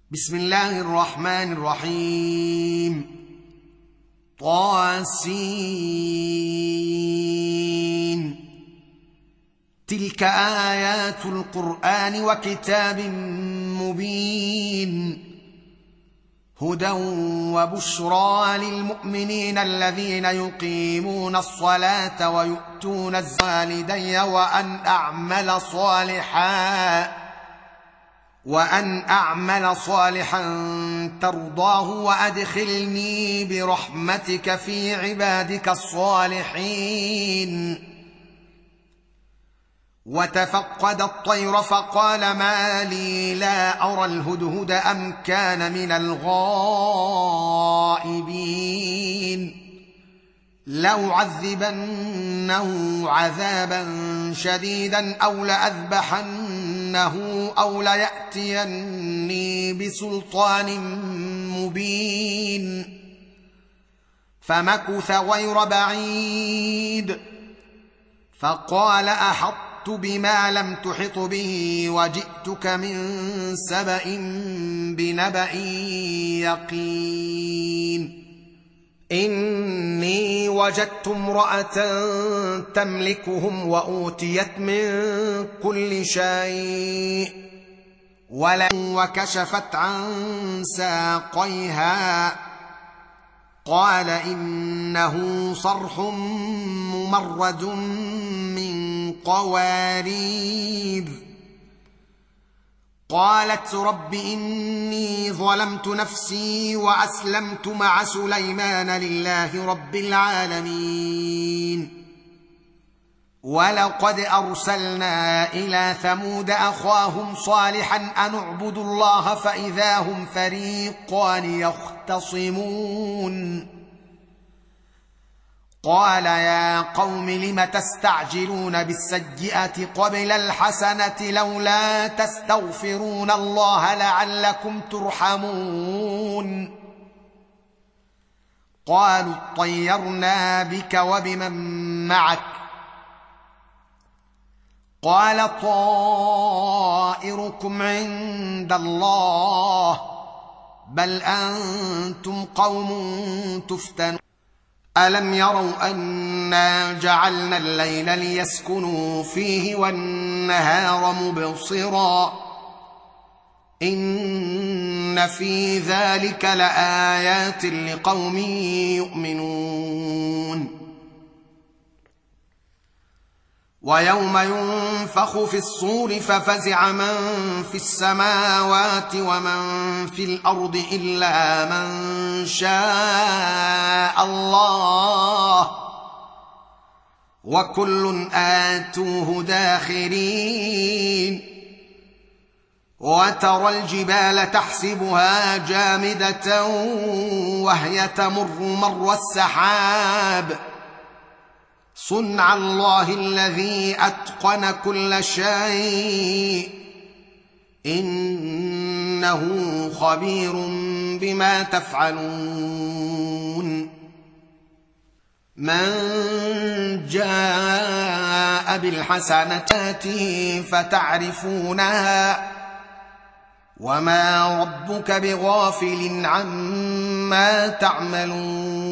بسم الله الرحمن الرحيم. طاسين. تلك آيات القرآن وكتاب مبين، هدى وبشرى للمؤمنين الذين يقيمون الصلاة ويؤتون الزكاة وأن أعمل صالحا ترضاه وأدخلني برحمتك في عبادك الصالحين. وتفقد الطير فقال ما لي لا أرى الهدهد أم كان من الغائبين لأعذبنه عذابا شديدا أو لأذبحنه أو ليأتيني بسلطان مبين. فمكث غير بعيد فقال أحطت بما لم تحط به وجئتك من سبأ بنبأ يقين. إني وجدت امرأة تملكهم وأوتيت من كل شيء وكشفت عن ساقيها. قال إنه صرح ممرد من قوارير. قالت رب إني ظلمت نفسي وأسلمت مع سليمان لله رب العالمين. ولقد أرسلنا إلى ثمود أخاهم صالحا أن اعبدوا الله فإذا هم فريقان يختصمون. قال يا قوم لم تستعجلون بالسيئة قبل الحسنة لولا تستغفرون الله لعلكم ترحمون. قالوا اطيرنا بك وبمن معك. قال طائركم عند الله بل أنتم قوم تفتنون. ألم يروا أنا جعلنا الليل ليسكنوا فيه والنهار مبصرا إن في ذلك لآيات لقوم يؤمنون. ويوم ينفخ في الصور ففزع من في السماوات ومن في الأرض إلا من شاء الله وكل آتوه داخرين. وترى الجبال تحسبها جامدة وهي تمر مر السحاب صنع الله الذي أتقن كل شيء إنه خبير بما تفعلون. من جاء بالحسنات فتعرفونها وما ربك بغافل عما تعملون.